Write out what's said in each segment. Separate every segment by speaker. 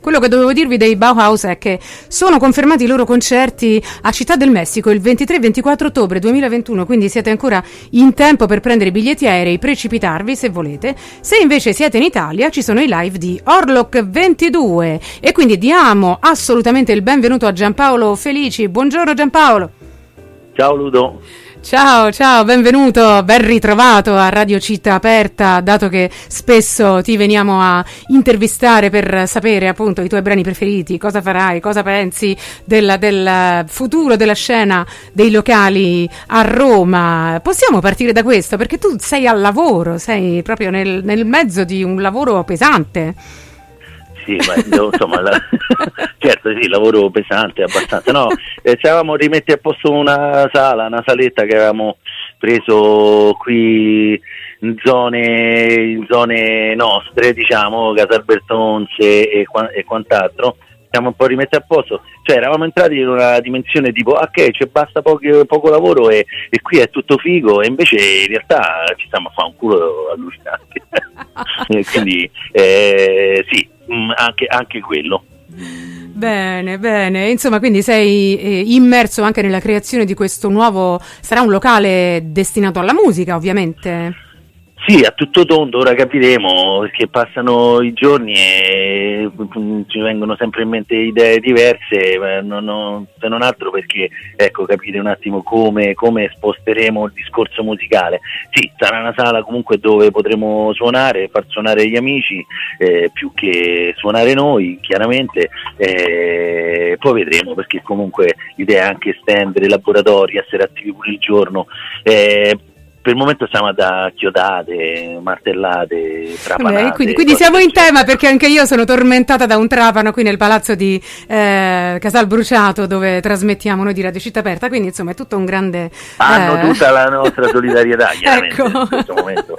Speaker 1: Quello che dovevo dirvi dei Bauhaus è che sono confermati i loro concerti a Città del Messico il 23 e 24 ottobre 2021, quindi siete ancora in tempo per prendere i biglietti aerei, precipitarvi se volete. Se invece siete in Italia ci sono i live di Orlok 22 e quindi diamo assolutamente il benvenuto a Giampaolo Felici. Buongiorno Giampaolo.
Speaker 2: Ciao Ludo.
Speaker 1: Ciao, benvenuto, ben ritrovato a Radio Città Aperta, dato che spesso ti veniamo a intervistare per sapere appunto i tuoi brani preferiti, cosa farai, cosa pensi del futuro della scena dei locali a Roma. Possiamo partire da questo, perché tu sei al lavoro, sei proprio nel mezzo di un lavoro pesante.
Speaker 2: Sì, ma io, insomma, certo sì, lavoro pesante abbastanza. No, ci avevamo rimetti a posto una saletta che avevamo preso qui in zone nostre, diciamo, Casalbertonce e quant'altro. Siamo un po' rimetti a posto, cioè eravamo entrati in una dimensione tipo ok, c'è basta poco lavoro e qui è tutto figo, e invece in realtà ci stiamo a fare un culo allucinante. Quindi sì, anche quello.
Speaker 1: Bene, insomma, quindi sei immerso anche nella creazione di questo nuovo, sarà un locale destinato alla musica, ovviamente.
Speaker 2: Sì, a tutto tondo, ora capiremo, perché passano i giorni e ci vengono sempre in mente idee diverse, se non altro perché, ecco, capire un attimo come sposteremo il discorso musicale. Sì, sarà una sala comunque dove potremo suonare, far suonare gli amici, più che suonare noi, chiaramente, poi vedremo, perché comunque l'idea è anche estendere i laboratori, essere attivi pure il giorno. Per il momento siamo da chiodate, martellate, trapanate.
Speaker 1: Quindi siamo in tema, perché anche io sono tormentata da un trapano qui nel palazzo di Casalbruciato, dove trasmettiamo noi di Radio Città Aperta, quindi insomma è tutto un grande...
Speaker 2: Hanno tutta la nostra solidarietà, chiaramente,
Speaker 1: ecco.
Speaker 2: In questo momento.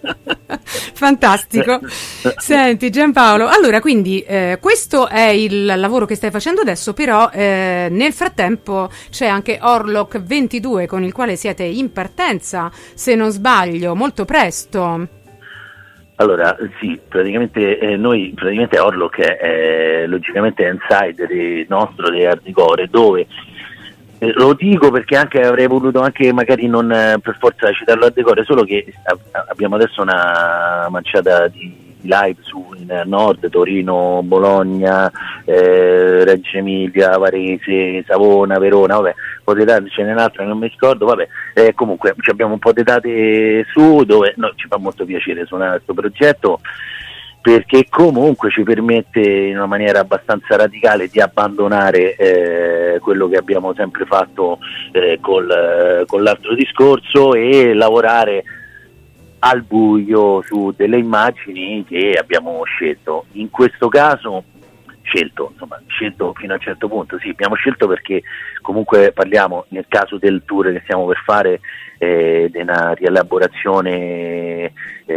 Speaker 1: Fantastico. Senti Giampaolo, allora quindi questo è il lavoro che stai facendo adesso, però nel frattempo c'è anche Orlok 22 con il quale siete in partenza, se non sbaglio, molto presto.
Speaker 2: Allora sì, praticamente Orlok è logicamente insider nostro di hardcore, dove lo dico perché anche avrei voluto anche magari non per forza citarlo a decore, solo che abbiamo adesso una manciata di live in Nord, Torino, Bologna, Reggio Emilia, Varese, Savona, Verona, vabbè, potete darcene un'altra che non mi ricordo, vabbè, comunque abbiamo un po' di date su dove ci fa molto piacere suonare questo progetto, perché comunque ci permette in una maniera abbastanza radicale di abbandonare quello che abbiamo sempre fatto con l'altro discorso e lavorare al buio su delle immagini che abbiamo scelto. In questo caso scelto fino a un certo punto, sì, abbiamo scelto perché comunque parliamo, nel caso del tour che stiamo per fare, di una rielaborazione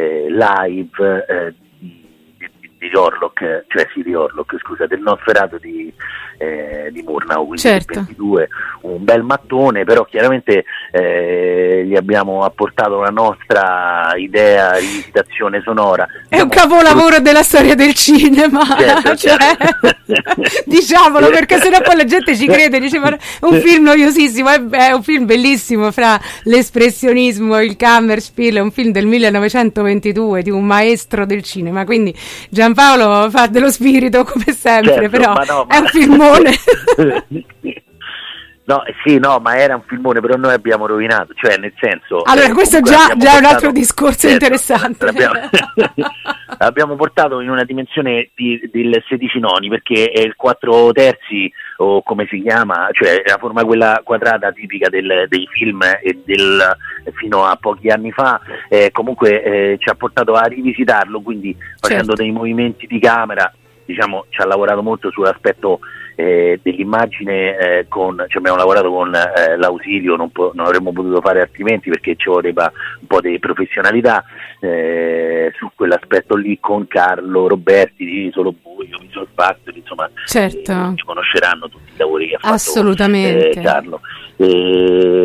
Speaker 2: live di Orlok, del Nosferatu di Murnau, quindi
Speaker 1: certo.
Speaker 2: 22, un bel mattone, però chiaramente gli abbiamo apportato la nostra idea, rivisitazione sonora.
Speaker 1: È un capolavoro della storia del cinema, certo. Diciamolo, perché sennò poi la gente ci crede, dice ma è un film noiosissimo, è un film bellissimo, fra l'espressionismo, il Kammerspiel, è un film del 1922 di un maestro del cinema, quindi Giampaolo fa dello spirito come sempre,
Speaker 2: certo,
Speaker 1: però è un filmone.
Speaker 2: Ma era un filmone, però noi abbiamo rovinato, cioè nel senso...
Speaker 1: Allora questo già è un altro discorso, certo, interessante.
Speaker 2: L'abbiamo portato in una dimensione del 16 noni, perché è il 4/3, o come si chiama, cioè la forma quella quadrata tipica dei film e fino a pochi anni fa, comunque ci ha portato a rivisitarlo, quindi facendo dei movimenti di camera, diciamo, ci ha lavorato molto sull'aspetto dell'immagine, abbiamo lavorato con l'ausilio, non avremmo potuto fare altrimenti perché ci voleva un po' di professionalità su quell'aspetto lì, con Carlo Roberti di Solo Buio, Visual Factory, insomma, certo. Ci conosceranno tutti i lavori che ha fatto
Speaker 1: assolutamente.
Speaker 2: Carlo.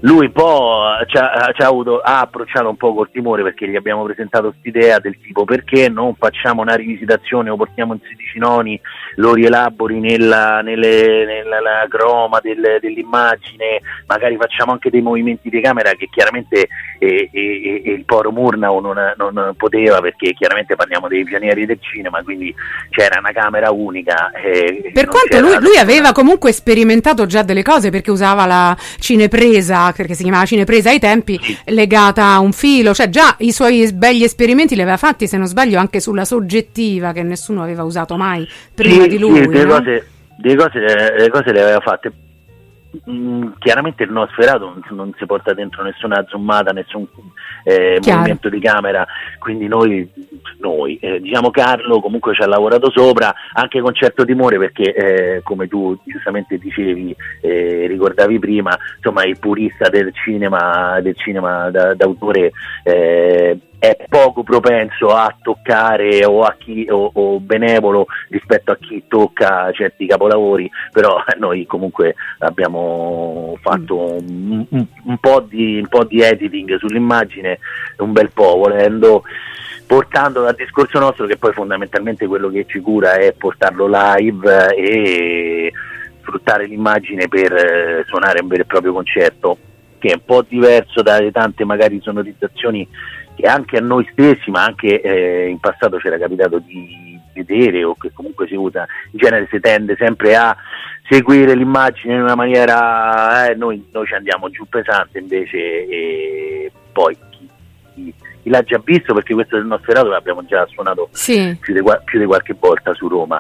Speaker 2: lui poi ha approcciato un po' col timore, perché gli abbiamo presentato quest'idea del tipo: perché non facciamo una rivisitazione, lo portiamo in 16 noni, lo rielabori nella croma dell'immagine, magari facciamo anche dei movimenti di camera che chiaramente il povero Murnau non poteva, perché chiaramente parliamo dei pionieri del cinema, quindi c'era una camera unica.
Speaker 1: Per quanto lui aveva comunque sperimentato già delle cose, perché usava la cinepresa, perché si chiamava cinepresa ai tempi, legata a un filo, cioè già i suoi begli esperimenti li aveva fatti, se non sbaglio, anche sulla soggettiva, che nessuno aveva usato mai prima di lui.
Speaker 2: Le cose le aveva fatte. Chiaramente il Nosferatu non si porta dentro nessuna zoomata, nessun movimento di camera, quindi noi diciamo, Carlo comunque ci ha lavorato sopra, anche con certo timore, perché come tu giustamente dicevi, ricordavi prima, insomma, il purista del cinema d'autore è poco propenso a toccare o benevolo rispetto a chi tocca certi capolavori, però noi comunque abbiamo fatto un po' di editing sull'immagine, un bel po', portando dal discorso nostro, che poi fondamentalmente quello che ci cura è portarlo live e sfruttare l'immagine per suonare un vero e proprio concerto, che è un po' diverso dalle tante magari sonorizzazioni che anche a noi stessi, ma anche in passato c'era capitato di vedere, o che comunque si usa. In genere si tende sempre a seguire l'immagine in una maniera, noi ci andiamo giù pesante, invece, e poi chi l'ha già visto, perché questo del Nosferatu l'abbiamo già suonato più di qualche volta su Roma.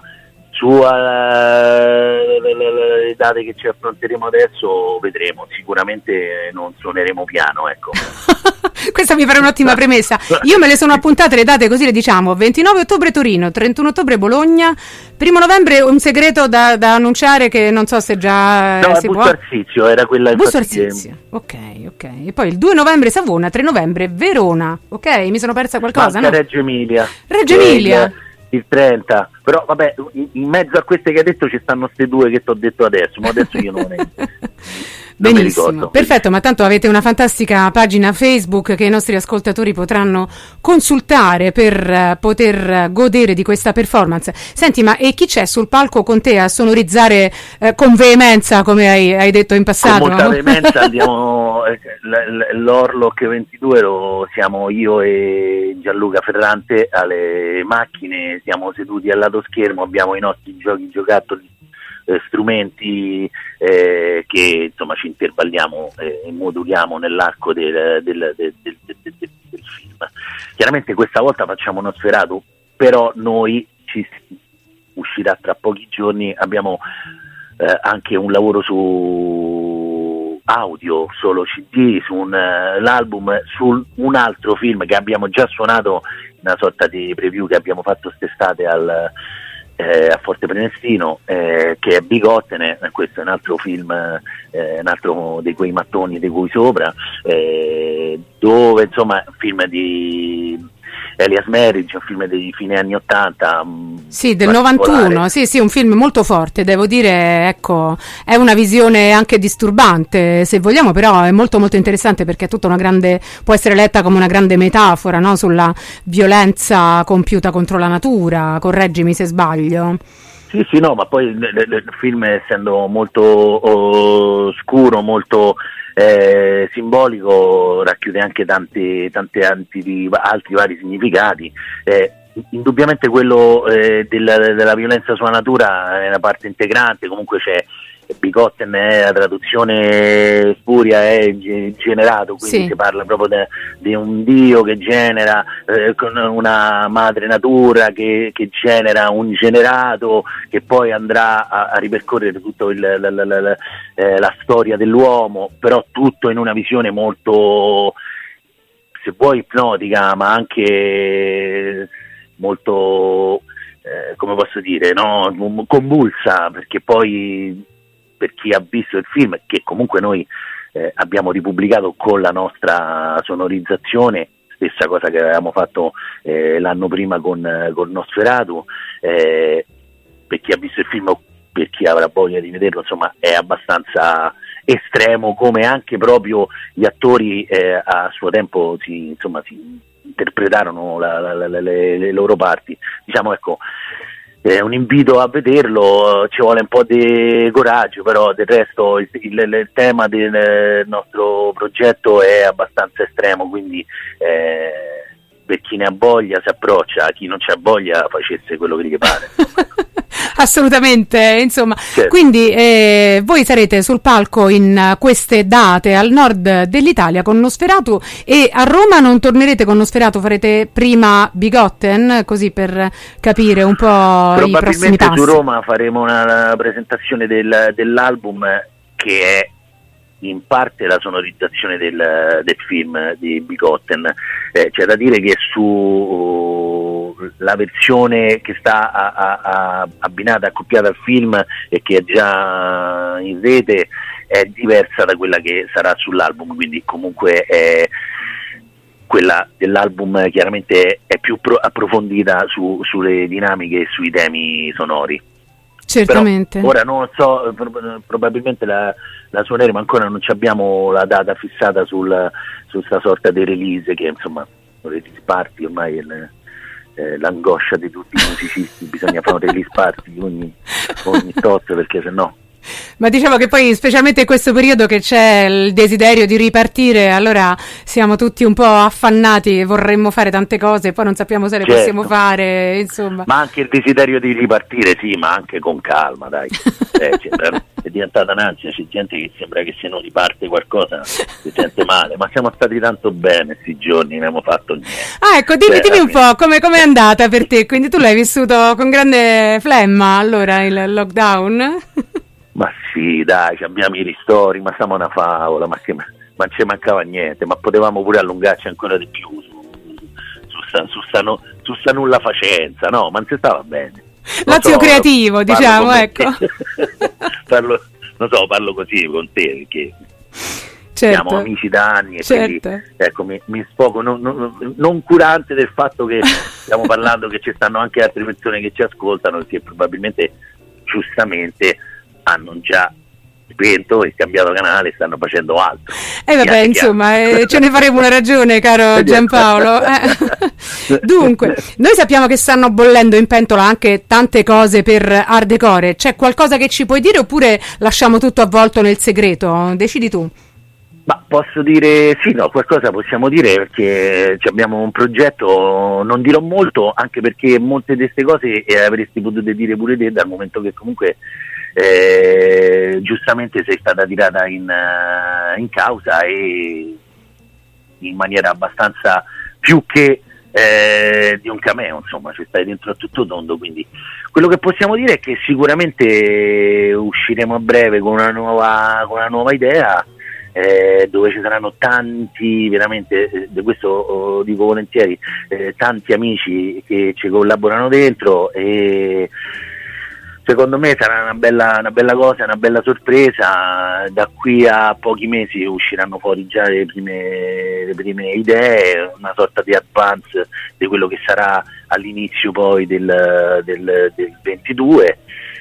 Speaker 2: Le date che ci affronteremo adesso vedremo, sicuramente non suoneremo piano, ecco.
Speaker 1: Questa mi pare un'ottima premessa. Io me le sono appuntate le date, così le diciamo: 29 ottobre Torino, 31 ottobre Bologna, 1 novembre un segreto da annunciare, che non so se già si può.
Speaker 2: Arsizio era quella.
Speaker 1: Busto Arsizio, ok. E poi il 2 novembre Savona, 3 novembre Verona, ok? Mi sono persa qualcosa, no?
Speaker 2: Reggio Emilia. Il 30, però vabbè, in mezzo a queste che hai detto ci stanno queste due che ti ho detto adesso, ma adesso io non
Speaker 1: Benissimo, perfetto, ma tanto avete una fantastica pagina Facebook che i nostri ascoltatori potranno consultare per poter godere di questa performance. Senti, ma e chi c'è sul palco con te a sonorizzare con veemenza, come hai detto in passato?
Speaker 2: Con molta veemenza andiamo, l'Orlock 22 siamo io e Gianluca Ferrante alle macchine, siamo seduti al lato schermo, abbiamo i nostri giocattoli, strumenti che insomma ci intervalliamo e moduliamo nell'arco del film. Chiaramente questa volta facciamo Nosferatu, però noi uscirà tra pochi giorni, abbiamo anche un lavoro su audio, solo CD, su l'album, su un altro film che abbiamo già suonato, una sorta di preview che abbiamo fatto quest'estate a Forte Prenestino, che è Bigottene. Questo è un altro film, un altro di quei mattoni di cui sopra, dove insomma film di Elias Merridge, un film dei fine anni 80,
Speaker 1: sì, del 91, sì, un film molto forte, devo dire, ecco, è una visione anche disturbante, se vogliamo, però è molto molto interessante, perché è tutta una grande, può essere letta come una grande metafora, no, sulla violenza compiuta contro la natura, correggimi se sbaglio.
Speaker 2: Sì, no, ma poi il film, essendo molto scuro, molto simbolico, racchiude anche tanti altri vari significati. Indubbiamente quello della violenza sulla natura è una parte integrante. Comunque c'è Bigotten, la traduzione spuria è generato, quindi si parla proprio di un dio che genera, con una madre natura che genera un generato che poi andrà a ripercorrere tutta la storia dell'uomo, però tutto in una visione molto, se vuoi, ipnotica, ma anche molto, come posso dire, no? Convulsa, perché poi, per chi ha visto il film, che comunque noi abbiamo ripubblicato con la nostra sonorizzazione, stessa cosa che avevamo fatto l'anno prima con Nosferatu, per chi ha visto il film o per chi avrà voglia di vederlo, insomma è abbastanza estremo, come anche proprio gli attori a suo tempo si interpretarono le loro parti. Diciamo, ecco, è un invito a vederlo, ci vuole un po' di coraggio, però del resto il tema del nostro progetto è abbastanza estremo, quindi per chi ne ha voglia si approccia, chi non c'ha voglia facesse quello che gli pare.
Speaker 1: Assolutamente, insomma.
Speaker 2: Certo.
Speaker 1: Quindi voi sarete sul palco in queste date al nord dell'Italia con Nosferatu, e a Roma non tornerete con Nosferatu, farete prima Bigotten, così per capire un po' i prossimi passi.
Speaker 2: Probabilmente su Roma faremo una presentazione dell'album, che è in parte la sonorizzazione del film di Bigotten. C'è da dire che la versione che sta abbinata, accoppiata al film e che è già in rete, è diversa da quella che sarà sull'album, quindi comunque quella dell'album chiaramente è più approfondita sulle dinamiche e sui temi sonori.
Speaker 1: Certamente.
Speaker 2: Però ora non so, probabilmente la suoneremo, ancora non abbiamo la data fissata su sta sorta di release, che insomma release party ormai è l'angoscia di tutti i musicisti, bisogna fare un release party ogni tot, perché sennò.
Speaker 1: Ma diciamo che poi, specialmente in questo periodo che c'è il desiderio di ripartire, allora siamo tutti un po' affannati, vorremmo fare tante cose, poi non sappiamo se le possiamo fare, insomma.
Speaker 2: Ma anche il desiderio di ripartire, sì, ma anche con calma, dai. È diventata un'ansia, c'è gente che sembra che se non riparte qualcosa si sente male, ma siamo stati tanto bene questi giorni, non abbiamo fatto niente.
Speaker 1: Ah, ecco, dimmi un po' come è andata per te, quindi tu l'hai vissuto con grande flemma, allora, il lockdown?
Speaker 2: Ma sì, dai, abbiamo i ristori, ma siamo una favola, ma ci mancava niente, ma potevamo pure allungarci ancora di più su sta nulla facenza, no, ma non si stava bene.
Speaker 1: L'ozio creativo, diciamo, ecco.
Speaker 2: Parlo così con te, perché
Speaker 1: certo,
Speaker 2: siamo amici da anni, e
Speaker 1: certo,
Speaker 2: quindi ecco, mi sfogo non curante del fatto che stiamo parlando, che ci stanno anche altre persone che ci ascoltano, che probabilmente giustamente hanno già spento e cambiato canale, stanno facendo altro.
Speaker 1: Vabbè, insomma, ce ne faremo una ragione, caro Giampaolo. Dunque, noi sappiamo che stanno bollendo in pentola anche tante cose per Ardecore. C'è qualcosa che ci puoi dire, oppure lasciamo tutto avvolto nel segreto? Decidi tu.
Speaker 2: Ma posso dire sì, no, qualcosa possiamo dire, perché abbiamo un progetto, non dirò molto, anche perché molte di queste cose avresti potuto dire pure te, dal momento che comunque giustamente sei stata tirata in causa, e in maniera abbastanza più che di un cameo, insomma, ci stai dentro a tutto tondo, quindi quello che possiamo dire è che sicuramente usciremo a breve con una nuova idea, dove ci saranno tanti, veramente, di questo dico volentieri, tanti amici che ci collaborano dentro, e secondo me sarà una bella cosa, una bella sorpresa. Da qui a pochi mesi usciranno fuori già le prime idee, una sorta di advance di quello che sarà all'inizio poi del 22,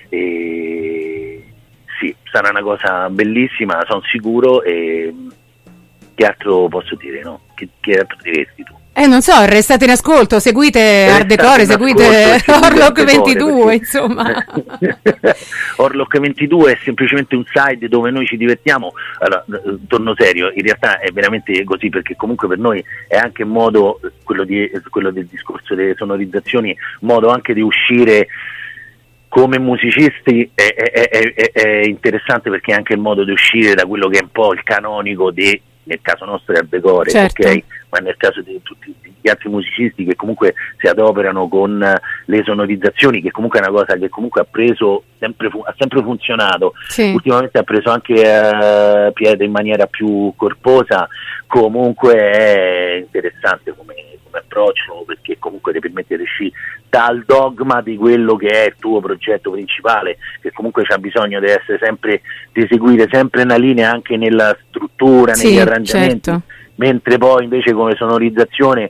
Speaker 2: e sì, sarà una cosa bellissima, sono sicuro. E che altro posso dire, no? Che altro diresti tu?
Speaker 1: Non so, restate in ascolto, seguite Ardecore, seguite Orlock 22, insomma.
Speaker 2: Orlock 22 è semplicemente un site dove noi ci divertiamo. Allora, torno serio, in realtà è veramente così, perché comunque per noi è anche un modo, quello del discorso delle sonorizzazioni, modo anche di uscire come musicisti, è interessante, perché è anche il modo di uscire da quello che è un po' il canonico nel caso nostro è Ardecore,
Speaker 1: certo,
Speaker 2: ok? Ma nel caso di tutti gli altri musicisti che comunque si adoperano con le sonorizzazioni, che comunque è una cosa che comunque ha sempre funzionato,
Speaker 1: sì.
Speaker 2: Ultimamente ha preso anche piede in maniera più corposa, comunque è interessante come approccio, perché comunque ti permette di uscire dal dogma di quello che è il tuo progetto principale, che comunque c'ha bisogno di essere sempre, di seguire sempre una linea anche nella struttura, negli arrangiamenti,
Speaker 1: certo.
Speaker 2: Mentre poi invece con le sonorizzazioni,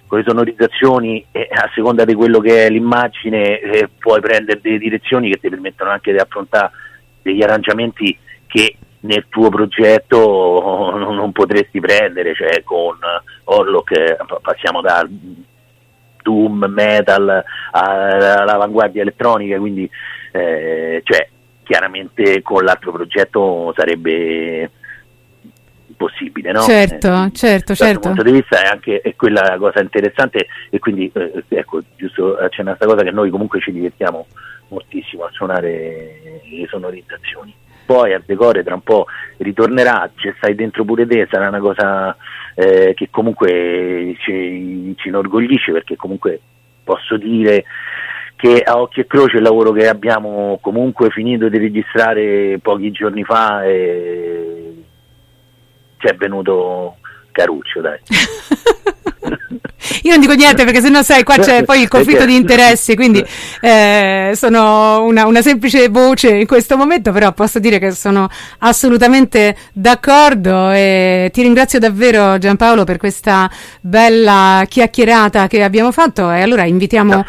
Speaker 2: a seconda di quello che è l'immagine, puoi prendere delle direzioni che ti permettono anche di affrontare degli arrangiamenti che nel tuo progetto non potresti prendere, cioè con Orlock passiamo da doom, metal all'avanguardia elettronica, quindi cioè chiaramente con l'altro progetto sarebbe possibile, no?
Speaker 1: Certo.
Speaker 2: Da questo punto di vista è quella la cosa interessante, e quindi ecco, giusto accennare questa cosa, che noi comunque ci divertiamo moltissimo a suonare le sonorizzazioni. Poi Art Decore tra un po' ritornerà, ci stai dentro pure te, sarà una cosa che comunque ci inorgoglisce, perché comunque posso dire che a occhio e croce il lavoro che abbiamo comunque finito di registrare pochi giorni fa ci è venuto caruccio, dai.
Speaker 1: Io non dico niente perché sennò sai, qua c'è poi il conflitto di interessi, quindi sono una semplice voce in questo momento, però posso dire che sono assolutamente d'accordo, e ti ringrazio davvero Giampaolo per questa bella chiacchierata che abbiamo fatto, e allora invitiamo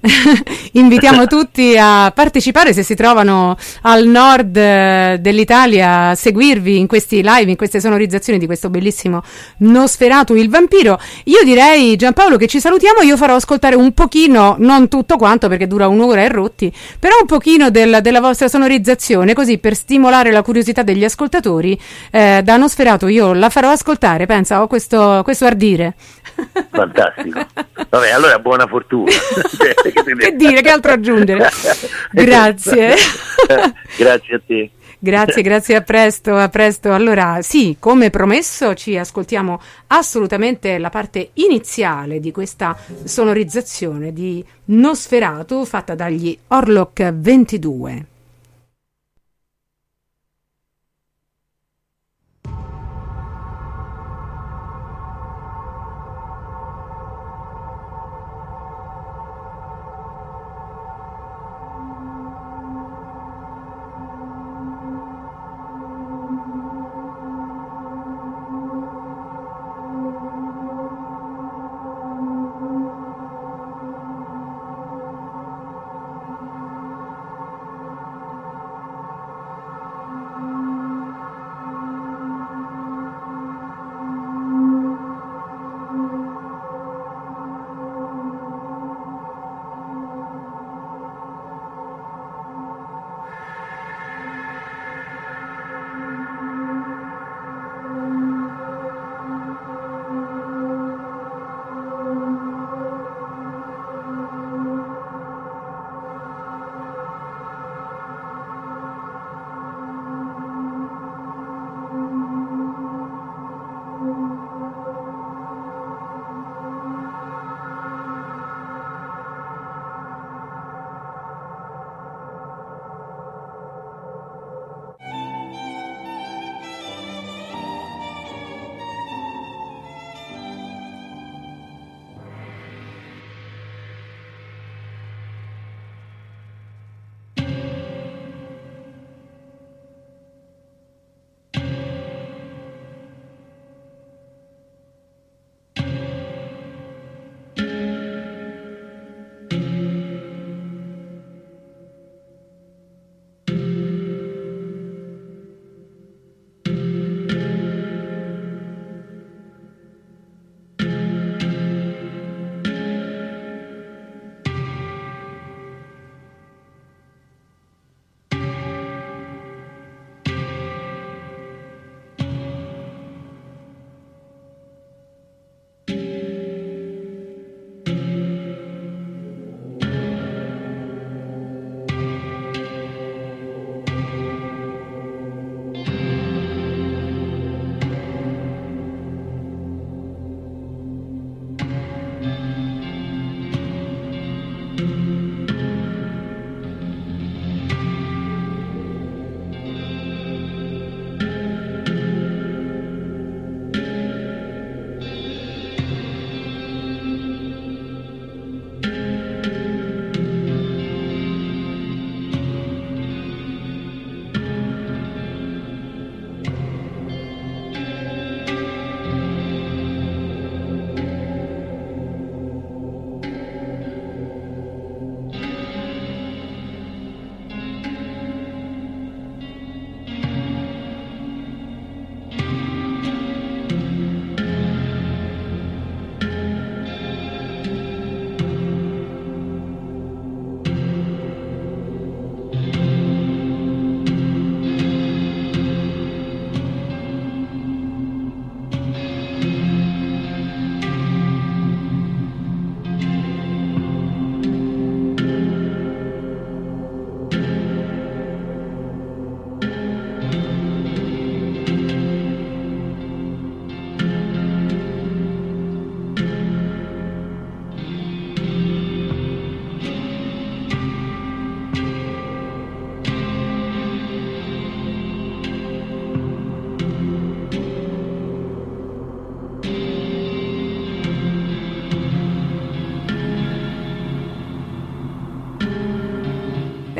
Speaker 1: tutti a partecipare, se si trovano al nord dell'Italia, a seguirvi in questi live, in queste sonorizzazioni di questo bellissimo Nosferatu il vampiro. Io direi, Giampaolo, che ci salutiamo. Io farò ascoltare un pochino, non tutto quanto perché dura un'ora e rotti, però un pochino della vostra sonorizzazione, così per stimolare la curiosità degli ascoltatori. Da Nosferatu io la farò ascoltare, pensa, ho questo ardire.
Speaker 2: Fantastico. Vabbè, allora buona fortuna.
Speaker 1: Che dire, che altro aggiungere? Grazie.
Speaker 2: Grazie a te.
Speaker 1: Grazie, a presto. Allora, sì, come promesso, ci ascoltiamo assolutamente la parte iniziale di questa sonorizzazione di Nosferatu fatta dagli Orlock 22.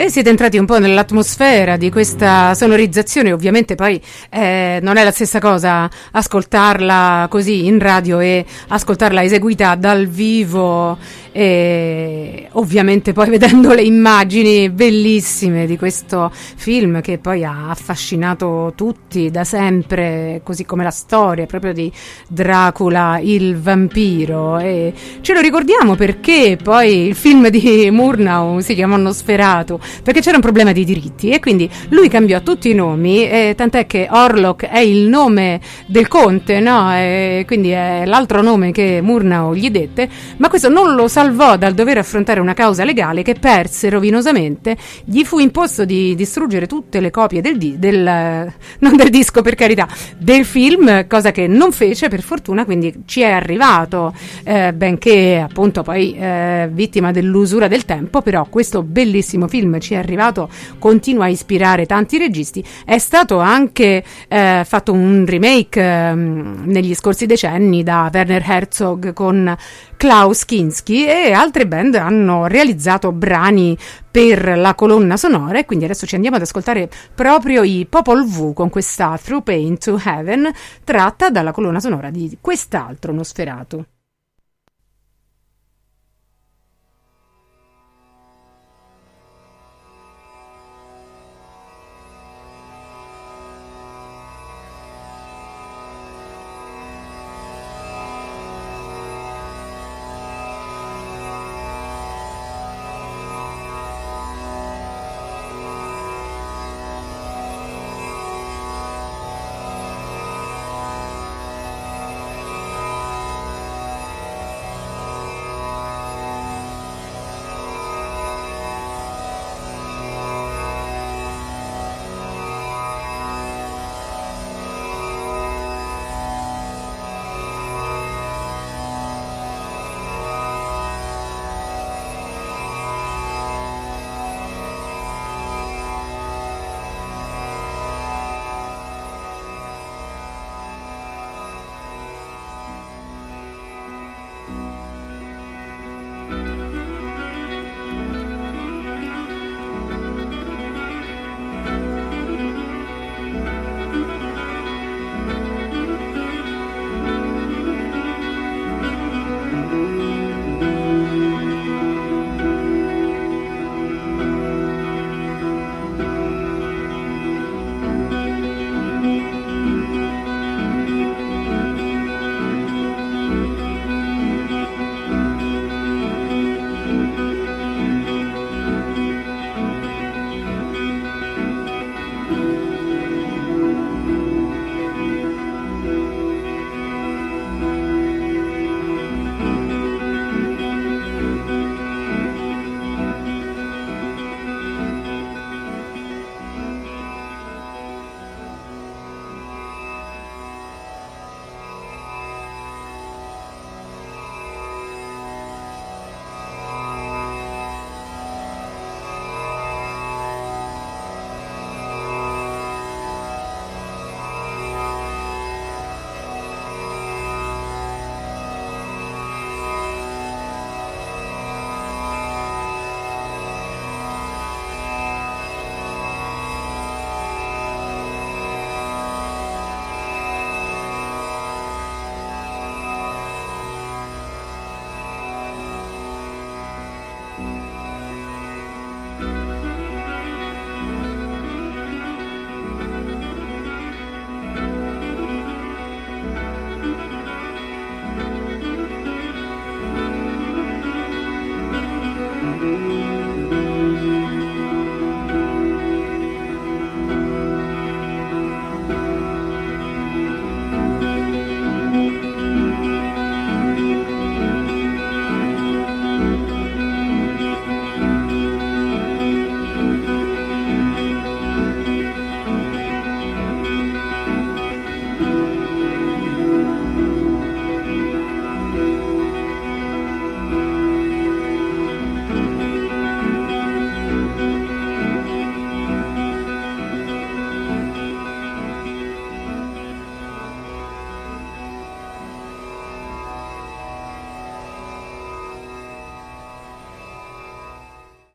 Speaker 1: siete entrati un po' nell'atmosfera di questa sonorizzazione. Ovviamente poi non è la stessa cosa ascoltarla così in radio e ascoltarla eseguita dal vivo, e ovviamente poi vedendo le immagini bellissime di questo film che poi ha affascinato tutti da sempre, così come la storia proprio di Dracula il vampiro. E ce lo ricordiamo perché poi il film di Murnau si chiama Nosferatu, perché c'era un problema di diritti e quindi lui cambiò tutti i nomi, tant'è che Orlok è il nome del conte, no? E quindi è l'altro nome che Murnau gli dette, ma questo non lo salvò dal dover affrontare una causa legale che perse rovinosamente. Gli fu imposto di distruggere tutte le copie non del disco, per carità, del film, cosa che non fece per fortuna, quindi ci è arrivato, benché appunto poi vittima dell'usura del tempo, però questo bellissimo film ci è arrivato, continua a ispirare tanti registi. È stato anche fatto un remake negli scorsi decenni da Werner Herzog con Klaus Kinski, e altre band hanno realizzato brani per la colonna sonora, e quindi adesso ci andiamo ad ascoltare proprio i Popol Vuh con questa Through Pain to Heaven, tratta dalla colonna sonora di quest'altro Nosferatu.